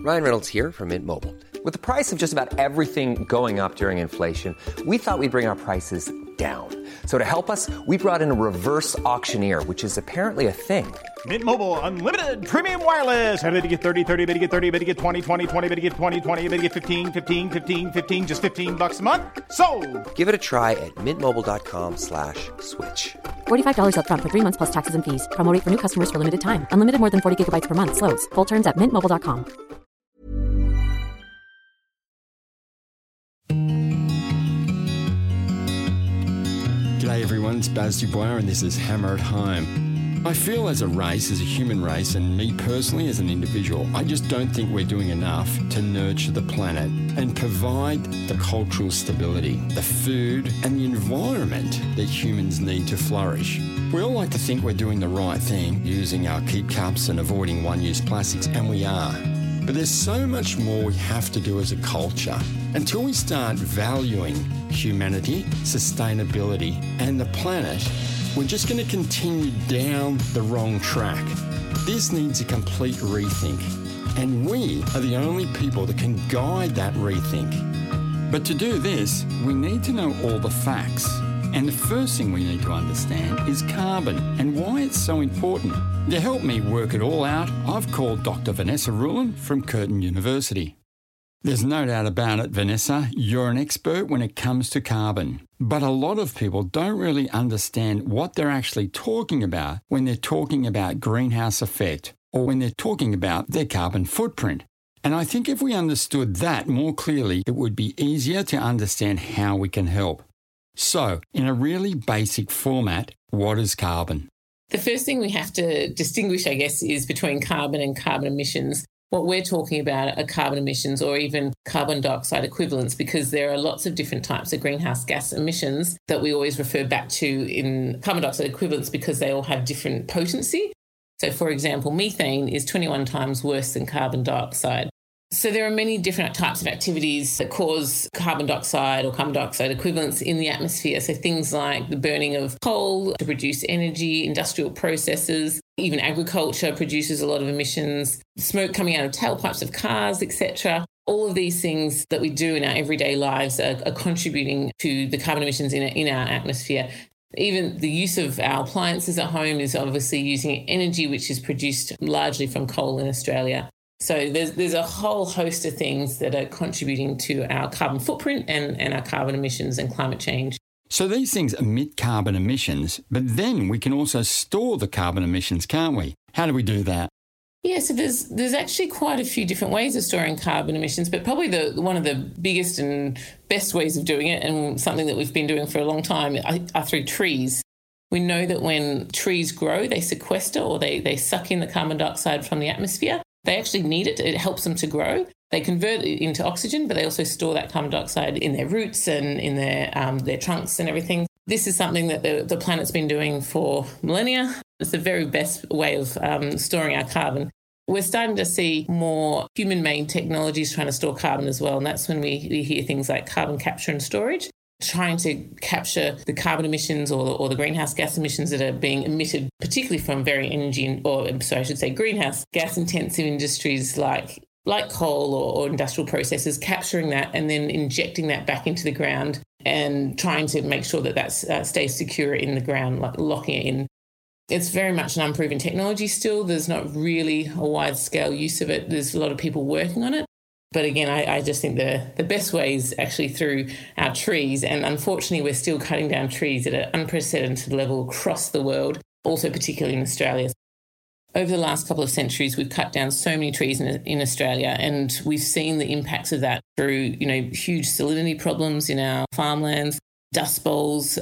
Ryan Reynolds here from Mint Mobile. With the price of just about everything going up during inflation, we thought we'd bring our prices down. So to help us, we brought in a reverse auctioneer, which is apparently a thing. Mint Mobile Unlimited Premium Wireless. How to get 30, 30, bit to get 30, bit to get 20, 20, 20, bit to get 20, 20, bit to get 15, 15, 15, 15, just $15 a month? Sold! Give it a try at mintmobile.com/switch. $45 up front for 3 months plus taxes and fees. Promo rate for new customers for limited time. Unlimited more than 40 gigabytes per month. Slows full terms at mintmobile.com. G'day everyone, it's Baz Dubois and this is Hammer at Home. I feel as a race, as a human race, and me personally as an individual, I just don't think we're doing enough to nurture the planet and provide the cultural stability, the food and the environment that humans need to flourish. We all like to think we're doing the right thing, using our keep cups and avoiding one-use plastics, and we are. But there's so much more we have to do as a culture. Until we start valuing humanity, sustainability, and the planet, we're just going to continue down the wrong track. This needs a complete rethink, and we are the only people that can guide that rethink. But to do this, we need to know all the facts. And the first thing we need to understand is carbon and why it's so important. To help me work it all out, I've called Dr. Vanessa Ruhlin from Curtin University. There's no doubt about it, Vanessa, you're an expert when it comes to carbon. But a lot of people don't really understand what they're actually talking about when they're talking about greenhouse effect or when they're talking about their carbon footprint. And I think if we understood that more clearly, it would be easier to understand how we can help. So, in a really basic format, what is carbon? The first thing we have to distinguish, I guess, is between carbon and carbon emissions. What we're talking about are carbon emissions or even carbon dioxide equivalents, because there are lots of different types of greenhouse gas emissions that we always refer back to in carbon dioxide equivalents because they all have different potency. So, for example, methane is 21 times worse than carbon dioxide. So there are many different types of activities that cause carbon dioxide or carbon dioxide equivalents in the atmosphere. So things like the burning of coal to produce energy, industrial processes, even agriculture produces a lot of emissions, smoke coming out of tailpipes of cars, etc. All of these things that we do in our everyday lives are contributing to the carbon emissions in our atmosphere. Even the use of our appliances at home is obviously using energy which is produced largely from coal in Australia. So there's a whole host of things that are contributing to our carbon footprint and our carbon emissions and climate change. So these things emit carbon emissions, but then we can also store the carbon emissions, can't we? How do we do that? Yeah, so there's actually quite a few different ways of storing carbon emissions, but probably one of the biggest and best ways of doing it, and something that we've been doing for a long time, are through trees. We know that when trees grow, they sequester or they suck in the carbon dioxide from the atmosphere. They actually need it. It helps them to grow. They convert it into oxygen, but they also store that carbon dioxide in their roots and in their trunks and everything. This is something that the planet's been doing for millennia. It's the very best way of storing our carbon. We're starting to see more human-made technologies trying to store carbon as well, and that's when we hear things like carbon capture and storage, trying to capture the carbon emissions or the greenhouse gas emissions that are being emitted, particularly from very greenhouse gas intensive industries like coal or industrial processes, capturing that and then injecting that back into the ground and trying to make sure that stays secure in the ground, like locking it in. It's very much an unproven technology still. There's not really a wide-scale use of it. There's a lot of people working on it. But again, I just think the best way is actually through our trees. And unfortunately, we're still cutting down trees at an unprecedented level across the world, also particularly in Australia. Over the last couple of centuries, we've cut down so many trees in Australia, and we've seen the impacts of that through, huge salinity problems in our farmlands, dust bowls.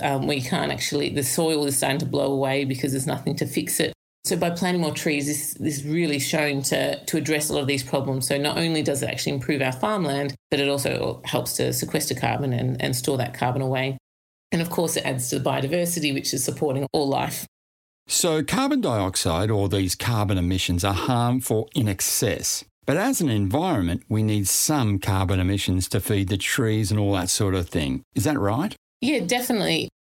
The soil is starting to blow away because there's nothing to fix it. So by planting more trees, this is really showing to address a lot of these problems. So not only does it actually improve our farmland, but it also helps to sequester carbon and store that carbon away. And of course, it adds to the biodiversity, which is supporting all life. So carbon dioxide, or these carbon emissions, are harmful in excess. But as an environment, we need some carbon emissions to feed the trees and all that sort of thing. Is that right? Yeah, definitely.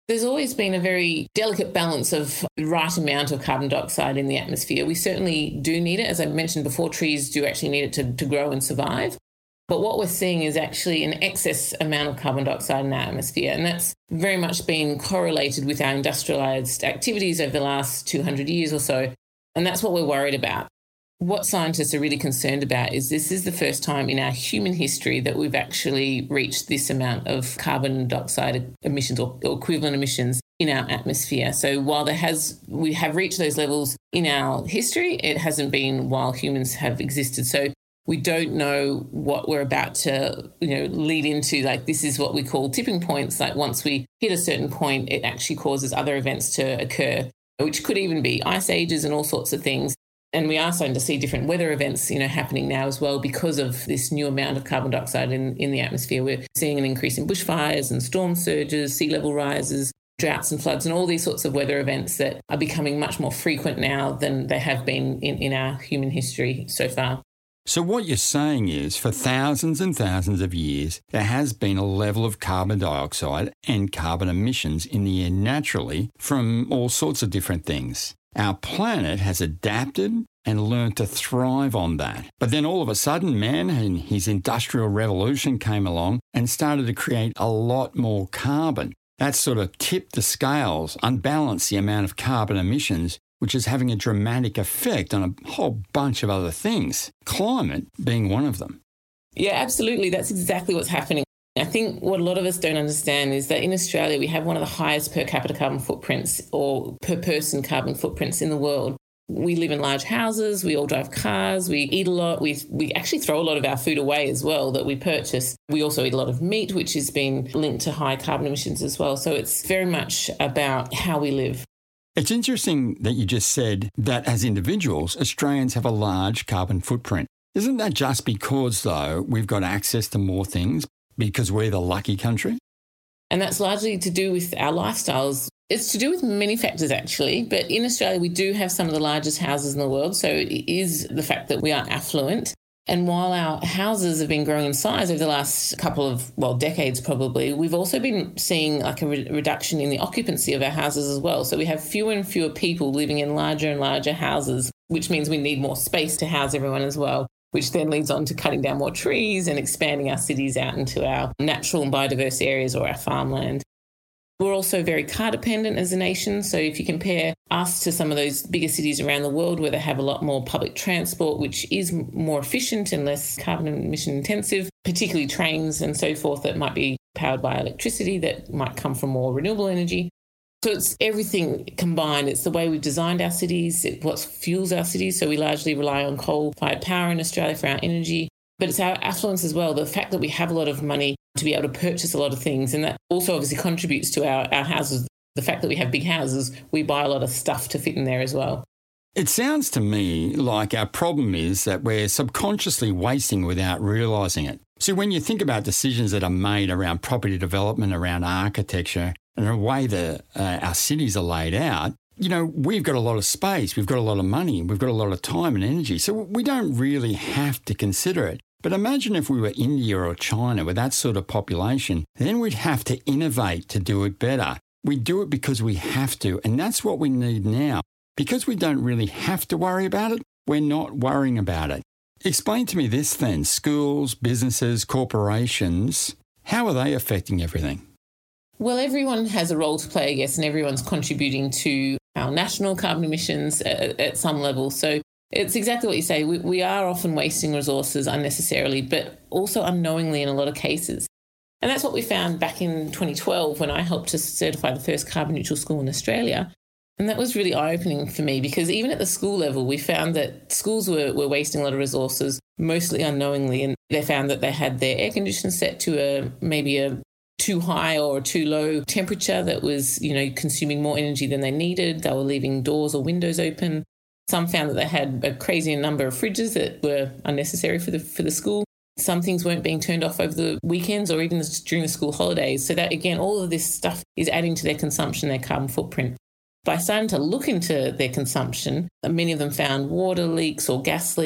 There's always been a very delicate balance of the right amount of carbon dioxide in the atmosphere. We certainly do need it. As I mentioned before, trees do actually need it to grow and survive. But what we're seeing is actually an excess amount of carbon dioxide in our atmosphere. And that's very much been correlated with our industrialised activities over the last 200 years or so. And that's what we're worried about. What scientists are really concerned about is this is the first time in our human history that we've actually reached this amount of carbon dioxide emissions or equivalent emissions in our atmosphere. So while we have reached those levels in our history, it hasn't been while humans have existed. So we don't know what we're about to, lead into. Like, this is what we call tipping points. Like, once we hit a certain point, it actually causes other events to occur, which could even be ice ages and all sorts of things. And we are starting to see different weather events, happening now as well because of this new amount of carbon dioxide in the atmosphere. We're seeing an increase in bushfires and storm surges, sea level rises, droughts and floods, and all these sorts of weather events that are becoming much more frequent now than they have been in our human history so far. So what you're saying is, for thousands and thousands of years, there has been a level of carbon dioxide and carbon emissions in the air naturally from all sorts of different things. Our planet has adapted and learned to thrive on that. But then all of a sudden, man and his industrial revolution came along and started to create a lot more carbon. That sort of tipped the scales, unbalanced the amount of carbon emissions, which is having a dramatic effect on a whole bunch of other things, climate being one of them. Yeah, absolutely. That's exactly what's happening. I think what a lot of us don't understand is that in Australia, we have one of the highest per capita carbon footprints or per person carbon footprints in the world. We live in large houses, we all drive cars, we eat a lot, we actually throw a lot of our food away as well that we purchase. We also eat a lot of meat, which has been linked to high carbon emissions as well. So it's very much about how we live. It's interesting that you just said that as individuals, Australians have a large carbon footprint. Isn't that just because, though, we've got access to more things because we're the lucky country? And that's largely to do with our lifestyles. It's to do with many factors, actually. But in Australia, we do have some of the largest houses in the world. So it is the fact that we are affluent. And while our houses have been growing in size over the last couple of, decades probably, we've also been seeing like a reduction in the occupancy of our houses as well. So we have fewer and fewer people living in larger and larger houses, which means we need more space to house everyone as well, which then leads on to cutting down more trees and expanding our cities out into our natural and biodiverse areas or our farmland. We're also very car dependent as a nation. So if you compare us to some of those bigger cities around the world where they have a lot more public transport, which is more efficient and less carbon emission intensive, particularly trains and so forth that might be powered by electricity that might come from more renewable energy. So it's everything combined. It's the way we've designed our cities, it's what fuels our cities. So we largely rely on coal-fired power in Australia for our energy. But it's our affluence as well, the fact that we have a lot of money to be able to purchase a lot of things. And that also obviously contributes to our houses. The fact that we have big houses, we buy a lot of stuff to fit in there as well. It sounds to me like our problem is that we're subconsciously wasting without realising it. So when you think about decisions that are made around property development, around architecture, and the way that our cities are laid out, we've got a lot of space, we've got a lot of money, we've got a lot of time and energy. So we don't really have to consider it. But imagine if we were India or China with that sort of population, then we'd have to innovate to do it better. We do it because we have to, and that's what we need now. Because we don't really have to worry about it, we're not worrying about it. Explain to me this then, schools, businesses, corporations, how are they affecting everything? Well, everyone has a role to play, I guess, and everyone's contributing to our national carbon emissions at some level. So it's exactly what you say. We are often wasting resources unnecessarily, but also unknowingly in a lot of cases. And that's what we found back in 2012 when I helped to certify the first carbon neutral school in Australia. And that was really eye-opening for me because even at the school level, we found that schools were wasting a lot of resources, mostly unknowingly. And they found that they had their air conditioners set to maybe a too high or too low temperature that was, consuming more energy than they needed. They were leaving doors or windows open. Some found that they had a crazy number of fridges that were unnecessary for the school. Some things weren't being turned off over the weekends or even during the school holidays. So that, again, all of this stuff is adding to their consumption, their carbon footprint. By starting to look into their consumption, many of them found water leaks or gas leaks.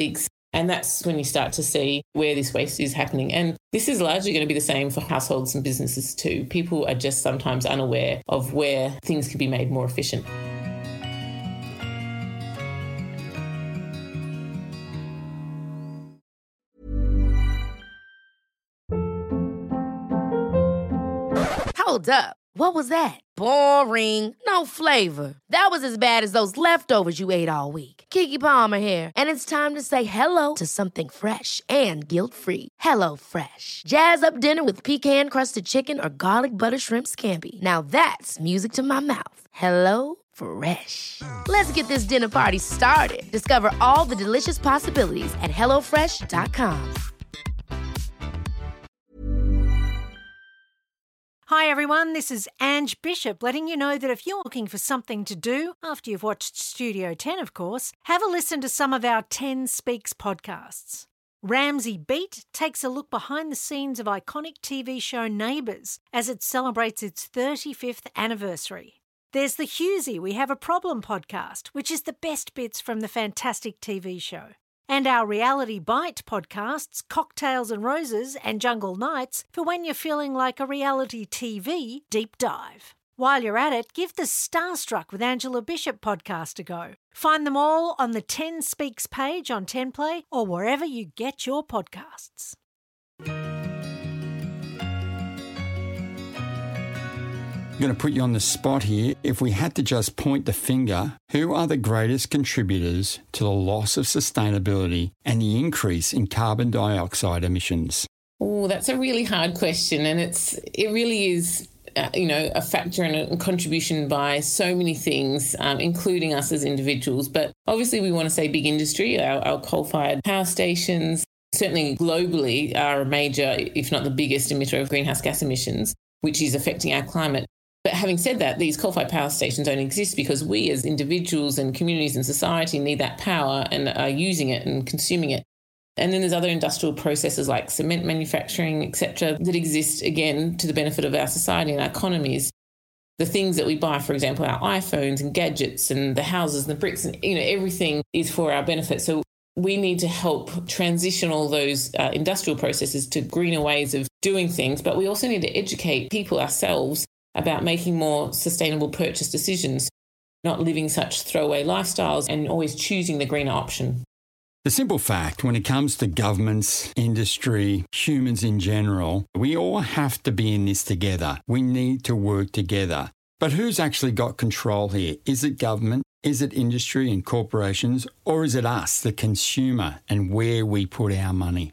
And that's when you start to see where this waste is happening. And this is largely going to be the same for households and businesses too. People are just sometimes unaware of where things can be made more efficient. Hold up. What was that? Boring. No flavor. That was as bad as those leftovers you ate all week. Keke Palmer here. And it's time to say hello to something fresh and guilt-free. Hello Fresh. Jazz up dinner with pecan-crusted chicken or garlic butter shrimp scampi. Now that's music to my mouth. Hello Fresh. Let's get this dinner party started. Discover all the delicious possibilities at hellofresh.com. Hi everyone, this is Ange Bishop letting you know that if you're looking for something to do, after you've watched Studio 10 of course, have a listen to some of our 10 Speaks podcasts. Ramsay Beat takes a look behind the scenes of iconic TV show Neighbours as it celebrates its 35th anniversary. There's the Hughesy We Have a Problem podcast, which is the best bits from the fantastic TV show. And our Reality Bite podcasts, Cocktails and Roses and Jungle Nights, for when you're feeling like a reality TV deep dive. While you're at it, give the Starstruck with Angela Bishop podcast a go. Find them all on the 10 Speaks page on 10play or wherever you get your podcasts. I'm going to put you on the spot here. If we had to just point the finger, who are the greatest contributors to the loss of sustainability and the increase in carbon dioxide emissions? Oh, that's a really hard question, and it really is a factor and a contribution by so many things, including us as individuals. But obviously we want to say big industry, our coal-fired power stations, certainly globally are a major, if not the biggest emitter of greenhouse gas emissions, which is affecting our climate. But having said that, these coal-fired power stations don't exist because we as individuals and communities and society need that power and are using it and consuming it. And then there's other industrial processes like cement manufacturing, etc., that exist, again, to the benefit of our society and our economies. The things that we buy, for example, our iPhones and gadgets and the houses and the bricks, and everything is for our benefit. So we need to help transition all those industrial processes to greener ways of doing things. But we also need to educate people ourselves about making more sustainable purchase decisions, not living such throwaway lifestyles and always choosing the greener option. The simple fact, when it comes to governments, industry, humans in general, we all have to be in this together. We need to work together. But who's actually got control here? Is it government? Is it industry and corporations? Or is it us, the consumer, and where we put our money?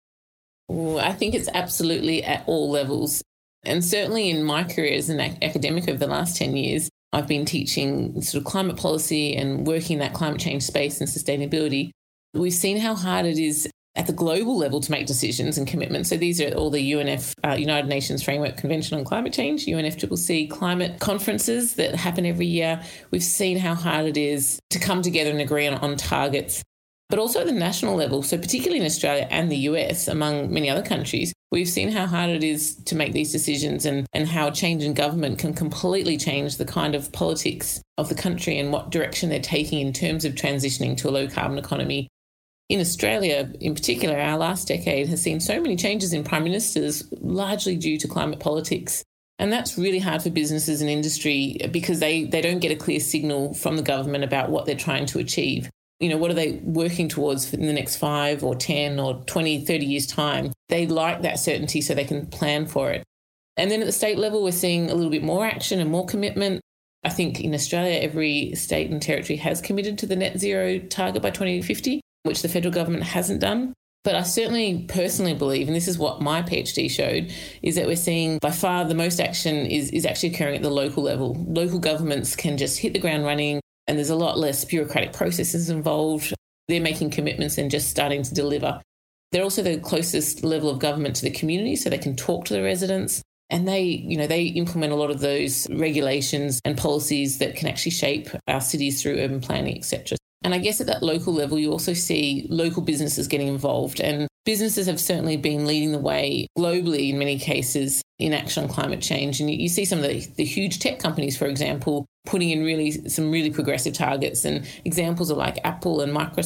Well, I think it's absolutely at all levels. And certainly in my career as an academic over the last 10 years, I've been teaching sort of climate policy and working in that climate change space and sustainability. We've seen how hard it is at the global level to make decisions and commitments. So these are all the United Nations Framework Convention on Climate Change, UNFCCC climate conferences that happen every year. We've seen how hard it is to come together and agree on targets, but also at the national level. So particularly in Australia and the US, among many other countries, we've seen how hard it is to make these decisions and how a change in government can completely change the kind of politics of the country and what direction they're taking in terms of transitioning to a low carbon economy. In Australia, in particular, our last decade has seen so many changes in prime ministers, largely due to climate politics. And that's really hard for businesses and industry because they don't get a clear signal from the government about what they're trying to achieve. What are they working towards in the next 5 or 10 or 20, 30 years' time? They like that certainty so they can plan for it. And then at the state level, we're seeing a little bit more action and more commitment. I think in Australia, every state and territory has committed to the net zero target by 2050, which the federal government hasn't done. But I certainly personally believe, and this is what my PhD showed, is that we're seeing by far the most action is actually occurring at the local level. Local governments can just hit the ground running, and there's a lot less bureaucratic processes involved. They're making commitments and just starting to deliver. They're also the closest level of government to the community, so they can talk to the residents. And they implement a lot of those regulations and policies that can actually shape our cities through urban planning, etc. And I guess at that local level, you also see local businesses getting involved. And businesses have certainly been leading the way globally in many cases in action on climate change. And you see some of the huge tech companies, for example, putting in some really progressive targets. And examples are like Apple and Microsoft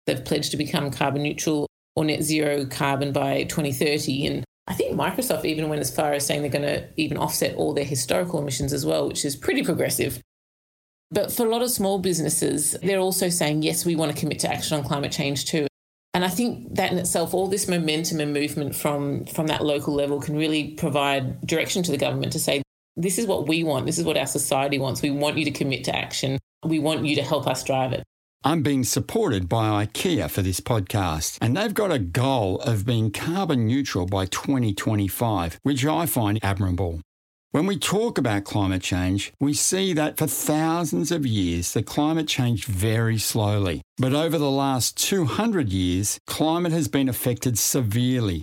They've pledged to become carbon neutral or net zero carbon by 2030. And I think Microsoft even went as far as saying they're going to even offset all their historical emissions as well, which is pretty progressive. But for a lot of small businesses, they're also saying, yes, we want to commit to action on climate change too. And I think that in itself, all this momentum and movement from that local level can really provide direction to the government to say, this is what we want. This is what our society wants. We want you to commit to action. We want you to help us drive it. I'm being supported by IKEA for this podcast, and they've got a goal of being carbon neutral by 2025, which I find admirable. When we talk about climate change, we see that for thousands of years, the climate changed very slowly. But over the last 200 years, climate has been affected severely.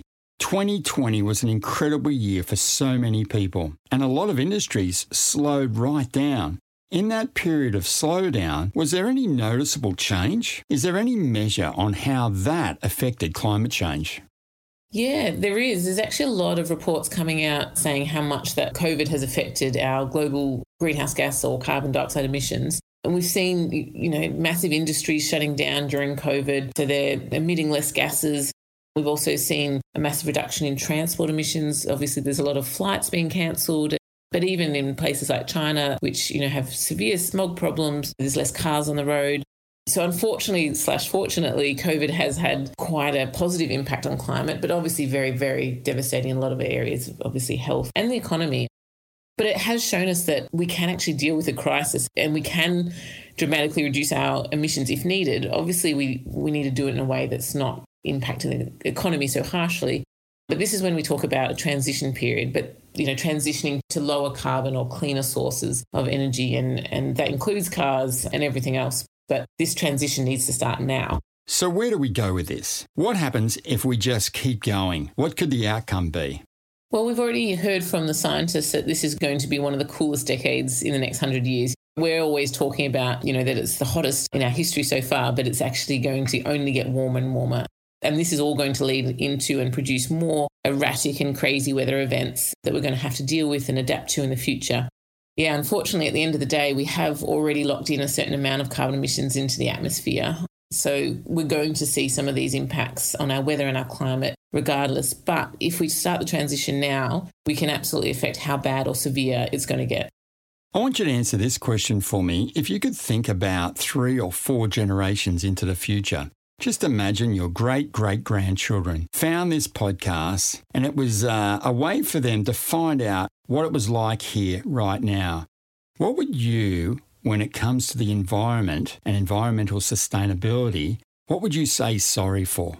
2020 was an incredible year for so many people, and a lot of industries slowed right down. In that period of slowdown, was there any noticeable change? Is there any measure on how that affected climate change? Yeah, there is. There's actually a lot of reports coming out saying how much that COVID has affected our global greenhouse gas or carbon dioxide emissions. And we've seen, massive industries shutting down during COVID, so they're emitting less gases. We've also seen a massive reduction in transport emissions. Obviously, there's a lot of flights being cancelled. But even in places like China, which, have severe smog problems, there's less cars on the road. So unfortunately/fortunately, COVID has had quite a positive impact on climate, but obviously very, very devastating in a lot of areas, obviously health and the economy. But it has shown us that we can actually deal with a crisis and we can dramatically reduce our emissions if needed. Obviously, we need to do it in a way that's not impacting the economy so harshly. But this is when we talk about a transition period, but transitioning to lower carbon or cleaner sources of energy, and that includes cars and everything else. But this transition needs to start now. So where do we go with this? What happens if we just keep going? What could the outcome be? Well, we've already heard from the scientists that this is going to be one of the coolest decades in the next 100 years. We're always talking about, that it's the hottest in our history so far, but it's actually going to only get warmer and warmer. And this is all going to lead into and produce more erratic and crazy weather events that we're going to have to deal with and adapt to in the future. Yeah, unfortunately, at the end of the day, we have already locked in a certain amount of carbon emissions into the atmosphere. So we're going to see some of these impacts on our weather and our climate regardless. But if we start the transition now, we can absolutely affect how bad or severe it's going to get. I want you to answer this question for me. If you could think about 3 or 4 generations into the future, just imagine your great-great-grandchildren found this podcast and it was a way for them to find out what it was like here right now. What would you, when it comes to the environment and environmental sustainability, what would you say sorry for?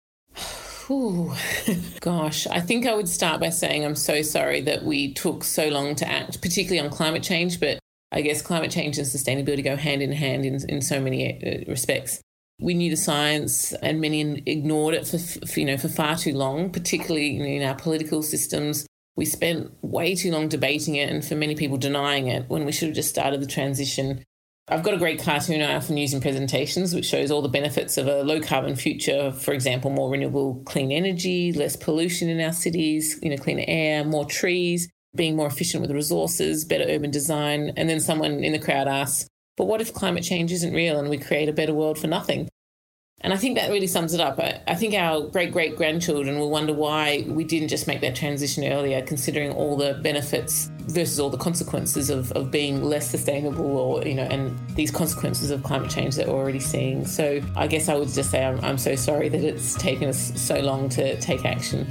Ooh, gosh, I think I would start by saying I'm so sorry that we took so long to act, particularly on climate change, but I guess climate change and sustainability go hand in hand in so many respects. We knew the science and many ignored it for far too long, particularly in our political systems. We spent way too long debating it and for many people denying it when we should have just started the transition. I've got a great cartoon I often use in presentations which shows all the benefits of a low-carbon future, for example, more renewable clean energy, less pollution in our cities, cleaner air, more trees, being more efficient with resources, better urban design. And then someone in the crowd asks, but what if climate change isn't real and we create a better world for nothing? And I think that really sums it up. I think our great-great-grandchildren will wonder why we didn't just make that transition earlier, considering all the benefits versus all the consequences of being less sustainable and these consequences of climate change that we're already seeing. So I guess I would just say I'm so sorry that it's taken us so long to take action.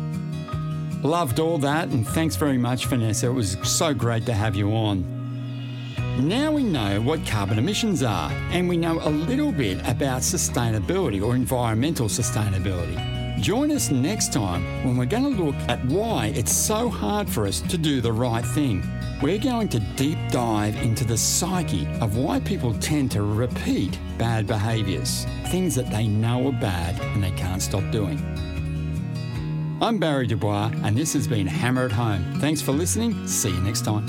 Loved all that, and thanks very much, Vanessa. It was so great to have you on. Now we know what carbon emissions are, and we know a little bit about sustainability or environmental sustainability. Join us next time when we're going to look at why it's so hard for us to do the right thing. We're going to deep dive into the psyche of why people tend to repeat bad behaviours, things that they know are bad and they can't stop doing. I'm Barry Dubois, and this has been Hammer at Home. Thanks for listening. See you next time.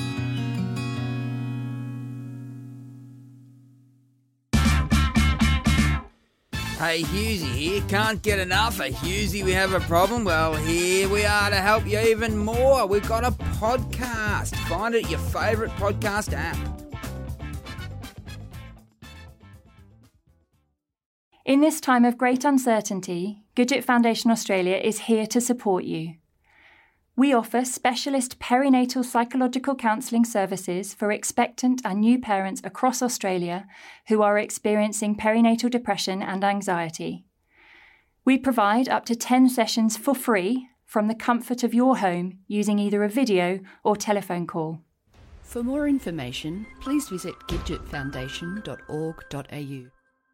Hey, Hughesy here. Can't get enough of Hughesy. We have a problem. Well, here we are to help you even more. We've got a podcast. Find it at your favourite podcast app. In this time of great uncertainty, Gidget Foundation Australia is here to support you. We offer specialist perinatal psychological counselling services for expectant and new parents across Australia who are experiencing perinatal depression and anxiety. We provide up to 10 sessions for free from the comfort of your home using either a video or telephone call. For more information, please visit gidgetfoundation.org.au.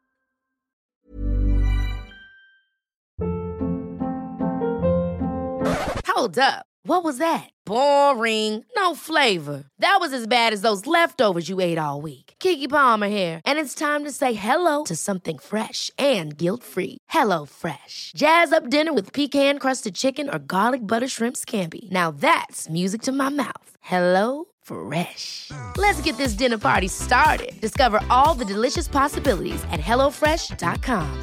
Hold up. What was that? Boring. No flavor. That was as bad as those leftovers you ate all week. Keke Palmer here, and it's time to say hello to something fresh and guilt-free. Hello Fresh. Jazz up dinner with pecan-crusted chicken or garlic butter shrimp scampi. Now that's music to my mouth. Hello Fresh. Let's get this dinner party started. Discover all the delicious possibilities at hellofresh.com.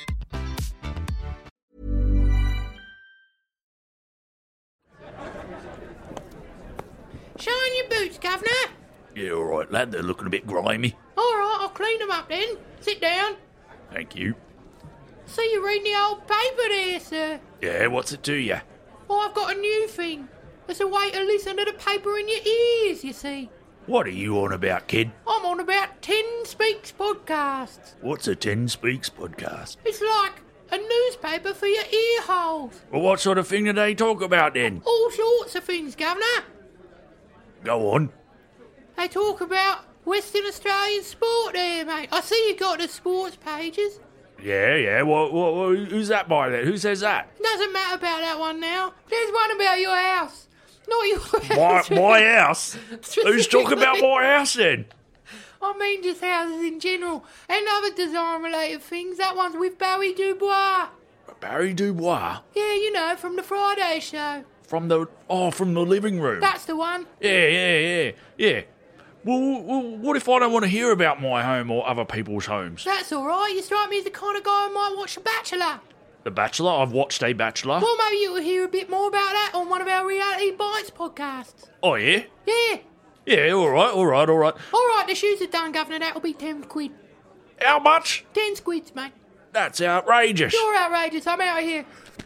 Shine your boots, Governor. Yeah, all right, lad. They're looking a bit grimy. All right, I'll clean them up then. Sit down. Thank you. See you reading the old paper there, sir. Yeah, what's it to you? Oh, I've got a new thing. It's a way to listen to the paper in your ears, you see. What are you on about, kid? I'm on about 10 Speaks podcasts. What's a 10 Speaks podcast? It's like a newspaper for your ear holes. Well, what sort of thing do they talk about then? All sorts of things, Governor. Go on. They talk about Western Australian sport there, mate. I see you got the sports pages. Yeah. What, who's that by there? Who says that? Doesn't matter about that one now. There's one about your house. Not your house. My house? Who's talking about my house then? I mean just houses in general and other design-related things. That one's with Barry Dubois. Barry Dubois? Yeah, you know, from the Friday show. From the living room? That's the one. Yeah. Well, what if I don't want to hear about my home or other people's homes? That's all right. You strike me as the kind of guy who might watch The Bachelor. The Bachelor? I've watched A Bachelor. Well, maybe you will hear a bit more about that on one of our Reality Bites podcasts. Oh, yeah? Yeah. Yeah, all right. All right, the shoes are done, Governor. That'll be 10 quid. How much? 10 squids, mate. That's outrageous. You're outrageous. I'm out of here.